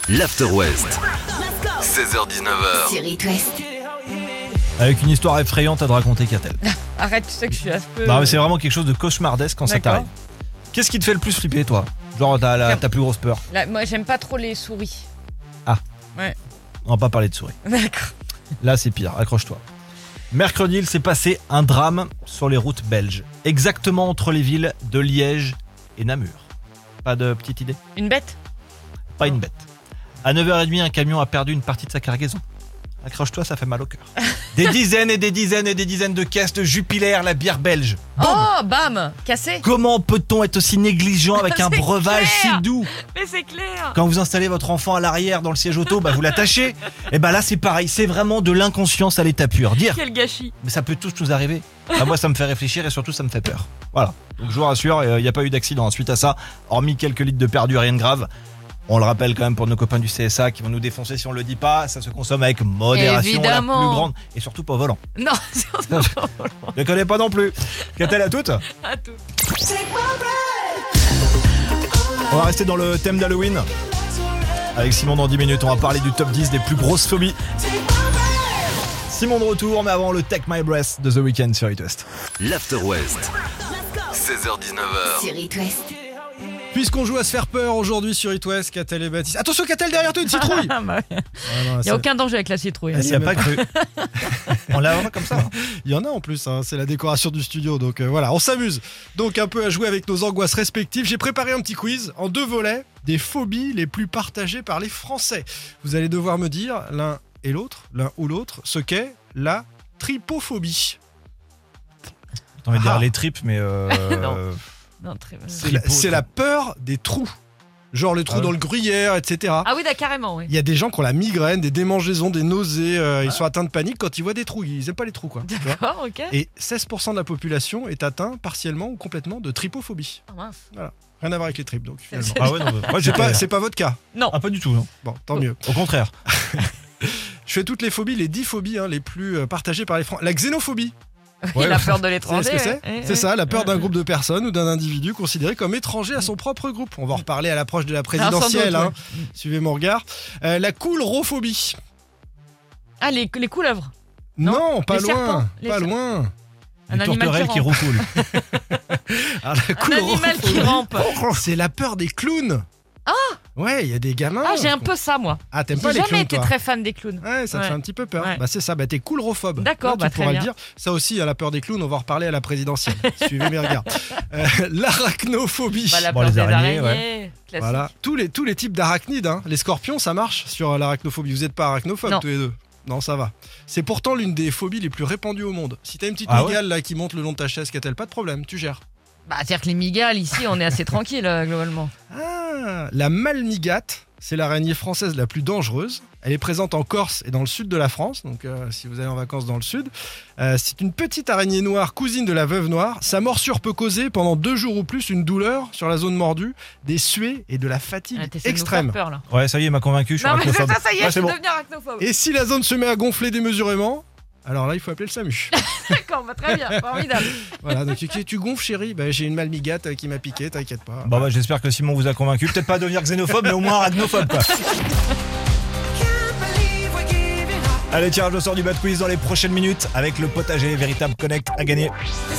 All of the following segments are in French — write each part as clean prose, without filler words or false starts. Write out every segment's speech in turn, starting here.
l'After West. 16h-19h. Sur It West. Avec une histoire effrayante à te raconter, Catel. Arrête, tu sais que je suis un peu... Non mais c'est vraiment quelque chose de cauchemardesque quand ça D'accord. t'arrive. Qu'est-ce qui te fait le plus flipper, toi? Genre ta plus grosse peur? Là, moi, j'aime pas trop les souris. On va pas parler de souris. D'accord. Là c'est pire, accroche-toi. Mercredi, il s'est passé un drame sur les routes belges. Exactement entre les villes de Liège et Namur. Pas de petite idée? Une bête? Pas une bête. À 9h30, un camion a perdu une partie de sa cargaison. Accroche-toi, ça fait mal au cœur. Des dizaines et des dizaines et des dizaines de caisses de Jupiler, la bière belge. Oh, bam! Cassé? Comment peut-on être aussi négligent avec un C'est breuvage clair. si doux? Mais c'est clair! Quand vous installez votre enfant à l'arrière dans le siège auto, vous l'attachez. Et là c'est pareil, c'est vraiment de l'inconscience à l'état pur. Dire, Quel gâchis! mais ça peut tous nous arriver. Moi ça me fait réfléchir et surtout ça me fait peur. Voilà, donc je vous rassure, il n'y a pas eu d'accident suite à ça. Hormis quelques litres de perdu, rien de grave. On le rappelle quand même pour nos copains du CSA qui vont nous défoncer si on le dit pas. Ça se consomme avec modération, Évidemment. la plus grande. Et surtout pas au volant. Non, surtout Je ne connais pas non plus. Qu'a-t-elle à toutes? à tout. On va rester dans le thème d'Halloween. Avec Simon dans 10 minutes, on va parler du top 10 des plus grosses phobies. Simon de retour, mais avant le Take My Breath de The Weeknd sur It West. L'After West. 16h-19h. Sur It West. Puisqu'on joue à se faire peur aujourd'hui sur It West, Catel et Baptiste. Attention Catel, derrière toi, une citrouille. Ah, bah, Il il n'y a aucun danger avec la citrouille. Elle s'y a pas cru. On l'a vraiment comme ça. Il y en a en plus, hein, c'est la décoration du studio, donc voilà, on s'amuse. Donc un peu à jouer avec nos angoisses respectives. J'ai préparé un petit quiz en 2 volets, des phobies les plus partagées par les Français. Vous allez devoir me dire l'un ou l'autre, ce qu'est la tripophobie. J'ai envie de dire les tripes, mais Non, très bien. C'est la peur des trous. Genre les trous Ah ouais. dans le gruyère, etc. Ah oui, carrément, oui. Il y a des gens qui ont la migraine, des démangeaisons, des nausées, ils sont atteints de panique quand ils voient des trous. Ils aiment pas les trous, quoi. Tu vois. D'accord, ok. Et 16% de la population est atteint partiellement ou complètement de tripophobie. Ah, mince. Rien à voir avec les tripes, donc finalement. Ah ouais, non, moi C'est pas votre cas. Non. pas du tout, non. Bon, tant mieux. Au contraire. Je fais toutes les phobies, les 10 phobies les plus partagées par les Français. La xénophobie, Il a peur de vous l'étranger. savez ce que c'est? ouais. C'est ça, la peur d'un groupe de personnes ou d'un individu considéré comme étranger à son propre groupe. On va en reparler à l'approche de la présidentielle. Alors, sans doute, Suivez mon regard. La coulrophobie. Ah, les couleuvres. Non. Non, pas Les loin. serpents. Les Pas serpents. loin. Un Une animal tourterelle qui rampe. roucoule. Alors, la Un animal qui rampe. c'est la peur des clowns. Ouais, il y a des gamins. Ah, j'ai un peu ça, moi. Ah, t'aimes pas J'ai les jamais clowns, été toi? très fan des clowns. Ouais, ça te Ouais. fait un petit peu peur. Ouais. Bah c'est ça, t'es coulrophobe. D'accord, Là, bah, tu pourras très le bien. dire. Ça aussi, à la peur des clowns, on va en reparler à la présidentielle. Suivez mes regards. L'arachnophobie. Bah, la Bon, peur les des araignées, araignées. Classique. Voilà, tous les types d'arachnides, les scorpions, ça marche sur l'arachnophobie. Vous n'êtes pas arachnophobes Non. tous les deux? Non, ça va. C'est pourtant l'une des phobies les plus répandues au monde. Si t'as une petite Ah ouais migale là qui monte le long de ta chaise, qu'a-t-elle pas de problème, tu gères. Bah, c'est-à-dire que les migales, ici, on est assez tranquille, globalement. Ah, la malmigate, c'est l'araignée française la plus dangereuse. Elle est présente en Corse et dans le sud de la France, donc si vous allez en vacances dans le sud. C'est une petite araignée noire, cousine de la veuve noire. Sa morsure peut causer pendant 2 jours ou plus une douleur sur la zone mordue, des suées et de la fatigue Ah, t'essaies de nous extrême. faire peur, là. Ouais, ça y est, il m'a convaincu, je suis Non, mais c'est arachnophobe. ça, y est, Ouais, je suis bon. devenu arachnophobe. Et si la zone se met à gonfler démesurément, alors là, il faut appeler le SAMU. D'accord, bah, très bien, formidable. Voilà, donc tu gonfles, chérie. Bah, j'ai une malmigate qui m'a piqué, t'inquiète pas. Bon bah j'espère que Simon vous a convaincu. Peut-être pas devenir xénophobe, mais au moins arachnophobe, quoi. Allez, tirage au sort du Bad Quiz dans les prochaines minutes avec le potager véritable Connect à gagner.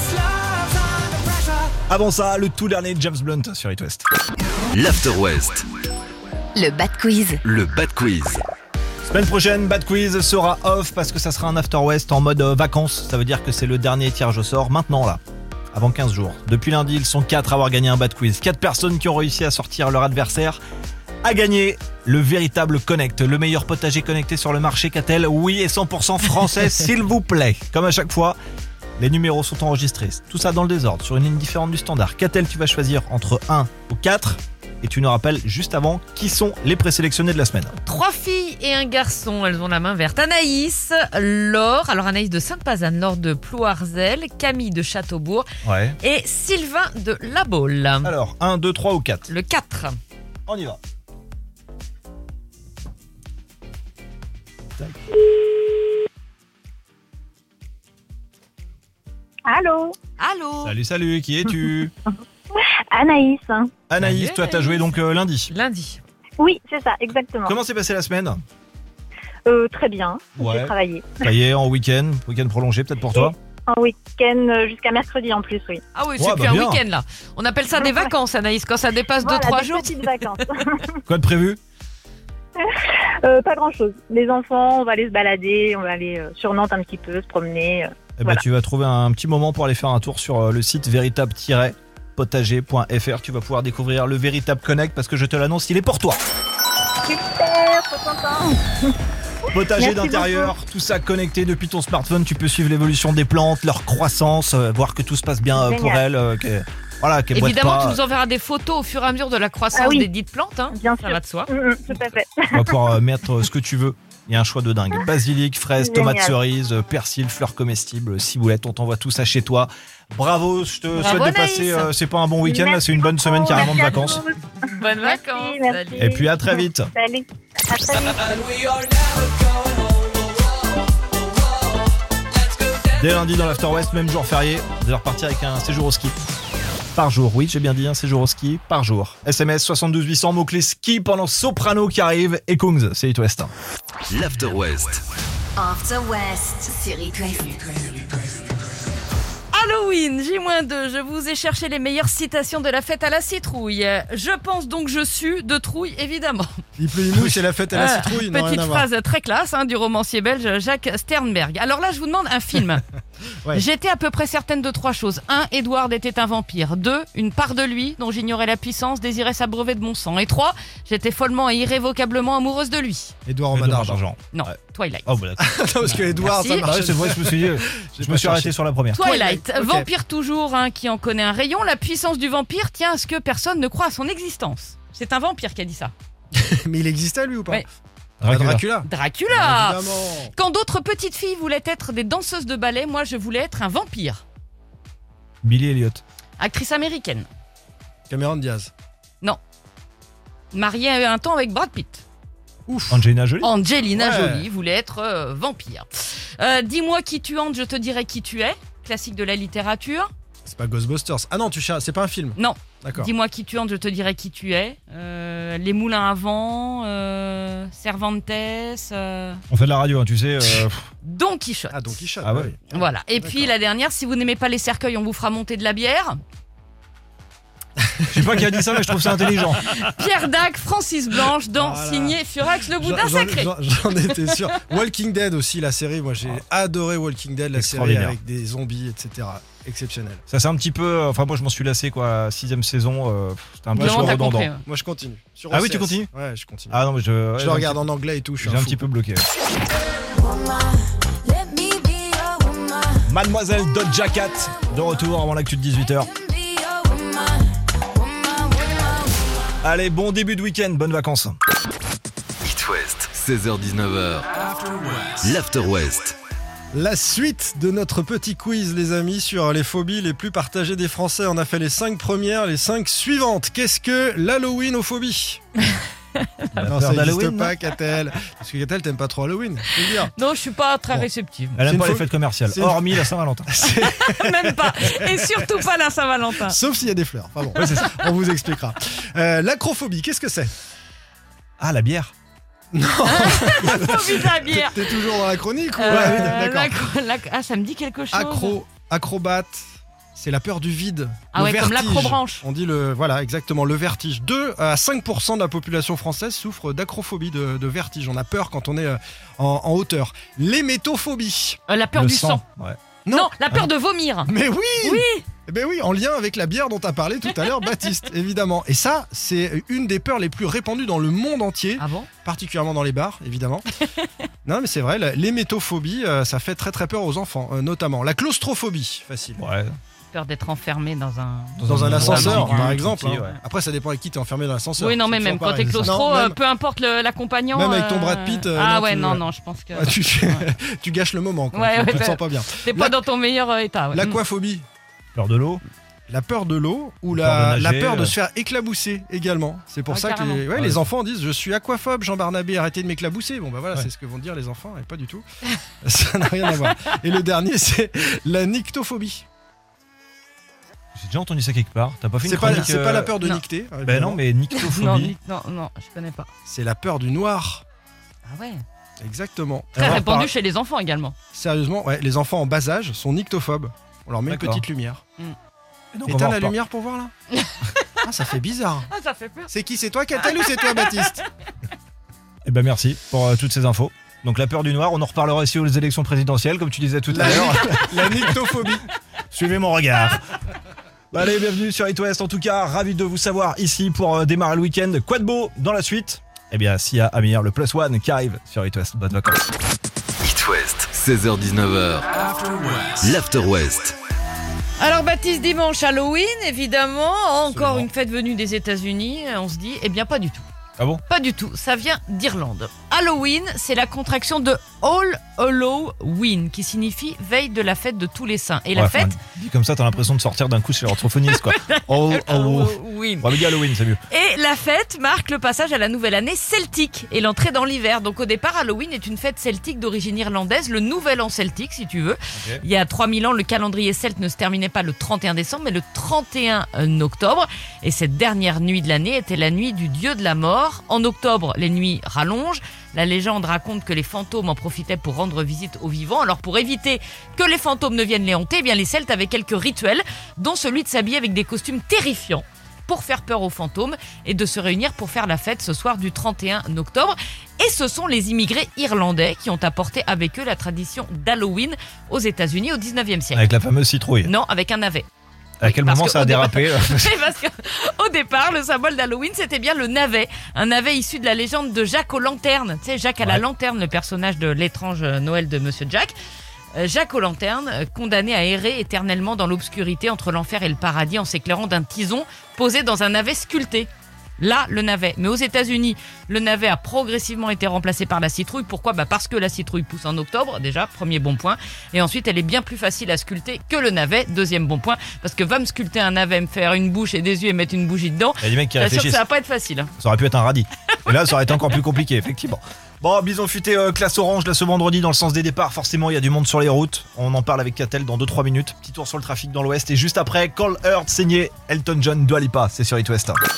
Avant ça, le tout dernier James Blunt sur It West. L'After West. Le Bad Quiz. Le Bad Quiz. Semaine prochaine, Bad Quiz sera off parce que ça sera un After West en mode vacances. Ça veut dire que c'est le dernier tirage au sort maintenant là. Avant 15 jours. Depuis lundi, ils sont 4 à avoir gagné un Bad Quiz. 4 personnes qui ont réussi à sortir leur adversaire. À gagner le véritable Connect, le meilleur potager connecté sur le marché. Qu'a-t-elle? Oui, et 100% français, s'il vous plaît. Comme à chaque fois, les numéros sont enregistrés. Tout ça dans le désordre, sur une ligne différente du standard. Qu'a-t-elle? Tu vas choisir entre 1 ou 4. Et tu nous rappelles juste avant qui sont les présélectionnés de la semaine. 3 filles et un garçon, elles ont la main verte. Anaïs, Laure, alors Anaïs de Sainte-Pazanne, Laure de Plouarzel, Camille de Châteaubourg Ouais. et Sylvain de La Baule. Alors, 1, 2, 3 ou 4. Le 4. On y va. Tac. Allô, Allô. Salut, qui es-tu? Anaïs. Anaïs, Salut, toi t'as joué donc lundi. Lundi. Oui, c'est ça, exactement. Comment s'est passée la semaine? Très bien, Ouais. j'ai travaillé. Ça y est, en week-end prolongé peut-être pour toi? En week-end jusqu'à mercredi en plus, oui. Ah oui, Ouais, c'est plus bah un bien. week-end là. On appelle ça des vacances, Anaïs, quand ça dépasse Voilà, 2-3 des jours. petites vacances. Quoi de prévu? Pas grand-chose. Les enfants, on va aller se balader, on va aller sur Nantes un petit peu, se promener. Eh ben, Voilà. tu vas trouver un petit moment pour aller faire un tour sur le site véritable-potager.fr. Tu vas pouvoir découvrir le Véritable Connect parce que je te l'annonce, il est pour toi. Super, trop content. Potager Merci d'intérieur, tout ça connecté depuis ton smartphone. Tu peux suivre l'évolution des plantes, leur croissance, voir que tout se passe bien pour Génial. elles. Qu'elles boitent Évidemment, pas. tu nous enverras des photos au fur et à mesure de la croissance Ah oui. des dites plantes. Hein. Bien Ça sûr. va de soi. Tout à fait. On va pouvoir mettre ce que tu veux. Il y a un choix de dingue. Basilic, fraises, Génial. tomates cerises, persil, fleurs comestibles, ciboulette. On t'envoie tout ça chez toi. Bravo, je te Bravo, souhaite de Anaïs. passer. C'est pas un bon week-end, là, Merci c'est une bonne beaucoup, semaine carrément de merci à vacances. tous. Bonnes Merci, vacances. merci. Salut. Et puis à très vite. Salut. À très vite. Dès lundi dans l'After West, même jour férié, vous allez repartir avec un séjour au ski. Par jour, oui, j'ai bien dit un séjour au ski par jour. SMS 72 800, mots-clés ski pendant Soprano qui arrive et Kungs, c'est It West. L'After West. After West sur It West. Halloween, J-2, je vous ai cherché les meilleures citations de la fête à la citrouille. Je pense donc je sue de trouille, évidemment. Il pleut, il mouille, c'est la fête à la citrouille. Non, rien Petite à voir. phrase très classe du romancier belge Jacques Sternberg. Alors là, je vous demande un film. Ouais. J'étais à peu près certaine de 3 choses. 1, Edward était un vampire. 2, une part de lui, dont j'ignorais la puissance, désirait s'abreuver de mon sang. Et 3, j'étais follement et irrévocablement amoureuse de lui. Edouard en bas d'argent. Non, Ouais. Twilight. Oh, bah, d'accord. Non, parce que Edouard, Merci. ça Ah marche. ouais, c'est vrai, je me suis dit, je me suis arrêté sur la première. Twilight, Ok. vampire toujours, qui en connaît un rayon. La puissance du vampire tient à ce que personne ne croit à son existence. C'est un vampire qui a dit ça. Mais il existait lui ou pas? Ouais. Dracula. Dracula. Évidemment. Quand d'autres petites filles voulaient être des danseuses de ballet, moi je voulais être un vampire. Billy Elliot. Actrice américaine. Cameron Diaz. Mariée un temps avec Brad Pitt. Ouf. Angelina Jolie. Angelina Ouais. Jolie voulait être vampire. Dis-moi qui tu hantes, je te dirai qui tu es. Classique de la littérature. C'est pas Ghostbusters. Ah non, c'est pas un film. Non. D'accord. Dis-moi qui tu hantes, je te dirai qui tu es. Les moulins à vent, Cervantes, On fait de la radio, hein, tu sais. Don Quichotte. Ah, Don Quichotte. Ah ouais. oui. Voilà. Et D'accord. puis la dernière, si vous n'aimez pas les cercueils, on vous fera monter de la bière. Je sais pas qui a dit ça, mais je trouve ça intelligent. Pierre Dac, Francis Blanche, dans Voilà. signé Furax le boudin J'en- sacré. J'en étais sûr. Walking Dead aussi, la série. Moi, j'ai adoré Walking Dead, la série Extraordinaire. avec des zombies, etc. Exceptionnel. Ça c'est un petit peu. Enfin, moi je m'en suis lassé quoi. 6ème saison, c'était un peu Vraiment, t'as redondant. compris, ouais. Moi, je continue. Sur Ah oui, OCS. tu continues? Ouais, je continue. Ah non, mais je j'ai le un regarde petit- en anglais et tout. Je suis J'ai un fou. petit peu bloqué. Mademoiselle Doja Cat de retour avant l'actu de 18h. Allez, bon début de week-end, bonnes vacances. It West. 16h-19h. L'After West. La suite de notre petit quiz, les amis, sur les phobies les plus partagées des Français. On a fait les 5 premières, les 5 suivantes. Qu'est-ce que l'Halloween-ophobie? Non, ça n'existe pas, Catel. Parce que Catel, t'aimes pas trop Halloween, faut le dire. Non, je suis pas très Bon. réceptive. Elle C'est aime une pas les faute- fêtes commerciales, c'est une- hormis la Saint-Valentin. Même pas. Et surtout pas la Saint-Valentin. Sauf s'il y a des fleurs. Enfin bon, on vous expliquera. L'acrophobie, qu'est-ce que c'est? Ah, la bière. Phobie de la bière. T'es toujours dans la chronique ou... Euh, Ouais, oui, d'accord. Ah, ça me dit quelque chose. Acrobate, c'est la peur du vide. Ah Le ouais, comme vertige. l'acrobranche. On dit voilà, exactement, le vertige. 2 à 5% de la population française souffre d'acrophobie, de vertige. On a peur quand on est en hauteur. L'hémétophobie. La peur Le du sang. Ouais. Non, la peur de vomir. Mais oui, Oui. Eh ben oui, en lien avec la bière dont a parlé tout à l'heure Baptiste, évidemment. Et ça, c'est une des peurs les plus répandues dans le monde entier, Ah bon? particulièrement dans les bars, évidemment. Non, mais c'est vrai, l'hémétophobie, ça fait très très peur aux enfants, notamment. La claustrophobie, facile. Ouais. Peur d'être enfermé dans un. Dans un ascenseur, endroit par tout exemple. petit, hein. ouais. Après, ça dépend avec qui t'es enfermé dans l'ascenseur. Oui, non, C'est mais toujours même quand pareil. t'es claustro, Non, même- peu importe l'accompagnant. Même avec ton Brad Pitt, Ah non, ouais, tu- non, je pense que. Ouais, tu gâches le moment, quoi. Ouais, tu ouais, te sens pas bien. T'es pas dans ton meilleur état. Ouais. L'aquaphobie, Peur de l'eau. la peur de l'eau ou Peur la de nager, peur de se faire éclabousser également. C'est pour Ah, ça que carrément. les Ouais. enfants disent je suis aquaphobe, Jean Barnabé, arrêtez de m'éclabousser. Bon bah voilà, Ouais. c'est ce que vont dire les enfants et pas du tout. Ça n'a rien à voir. Et le dernier, c'est la nyctophobie. J'ai déjà entendu ça quelque part. T'as pas fait une C'est pas, chronique c'est pas la peur de non. niqueter. Ben non, mais nyctophobie. Non, je connais pas. C'est la peur du noir. Ah ouais. Exactement. Très Alors, répandu par- chez les enfants également. Sérieusement, ouais, les enfants en bas âge sont nyctophobes. On leur met une D'accord. petite lumière. Et donc, on va Éteins en la repar- lumière pour voir là. Ah, ça fait bizarre. Ah, ça fait peur. C'est qui? C'est toi, Catel, ou c'est toi, Baptiste? Eh ben merci pour toutes ces infos. Donc la peur du noir, on en reparlera aussi aux élections présidentielles, comme tu disais tout à l'heure. La nyctophobie. Suivez mon regard. Bah, allez, bienvenue sur It West. En tout cas, ravi de vous savoir ici pour démarrer le week-end. Quoi de beau dans la suite? Eh bien, s'il y a Amir, le plus one qui arrive sur It West. Bonnes vacances. It West, 16h-19h. L'After West. Alors Baptiste, dimanche, Halloween, évidemment, encore Absolument. une fête venue des États-Unis. On se dit, eh bien pas du tout. Ah bon? Pas du tout, ça vient d'Irlande. Halloween, c'est la contraction de All Hallow-Ween, qui signifie veille de la fête de tous les saints. Et la Ouais, fête, enfin, dit comme ça, t'as l'impression de sortir d'un coup chez l'orthophoniste, quoi. Oh. Halloween. On va dire Halloween, c'est mieux. Et la fête marque le passage à la nouvelle année celtique et l'entrée dans l'hiver. Donc au départ, Halloween est une fête celtique d'origine irlandaise, le nouvel an celtique si tu veux. Ok. Il y a 3000 ans, le calendrier celte ne se terminait pas le 31 décembre mais le 31 octobre. Et cette dernière nuit de l'année était la nuit du dieu de la mort. En octobre, les nuits rallongent. La légende raconte que les fantômes en profitaient pour rendre visite aux vivants. Alors pour éviter que les fantômes ne viennent les hanter, eh bien les Celtes avaient quelques rituels, dont celui de s'habiller avec des costumes terrifiants pour faire peur aux fantômes et de se réunir pour faire la fête ce soir du 31 octobre. Et ce sont les immigrés irlandais qui ont apporté avec eux la tradition d'Halloween aux États-Unis au 19e siècle. Avec la fameuse citrouille. Non, avec un navet. À quel parce moment que ça a au départ- dérapé C'est parce qu'au départ, le symbole d'Halloween, c'était bien le navet. Un navet issu de la légende de Jacques aux lanternes. Tu sais, Jacques à la Ouais. lanterne, le personnage de l'étrange Noël de Monsieur Jack. Jacques aux lanternes, condamné à errer éternellement dans l'obscurité entre l'enfer et le paradis en s'éclairant d'un tison posé dans un navet sculpté. Là, le navet. Mais aux États-Unis, le navet a progressivement été remplacé par la citrouille. Pourquoi ? Parce que la citrouille pousse en octobre, déjà, premier bon point. Et ensuite, elle est bien plus facile à sculpter que le navet, deuxième bon point. Parce que va me sculpter un navet, me faire une bouche et des yeux et mettre une bougie dedans, Il y a des mecs qui bien sûr que réfléchissent. ça va pas être facile. Hein. Ça aurait pu être un radis. Et là, ça aurait été encore plus compliqué, effectivement. Bon, Bison Futé, classe orange, là, ce vendredi, dans le sens des départs. Forcément, il y a du monde sur les routes. On en parle avec Catel dans 2-3 minutes. Petit tour sur le trafic dans l'ouest. Et juste après, Call Earth, signé Elton John, Dua Lipa. C'est sur It West.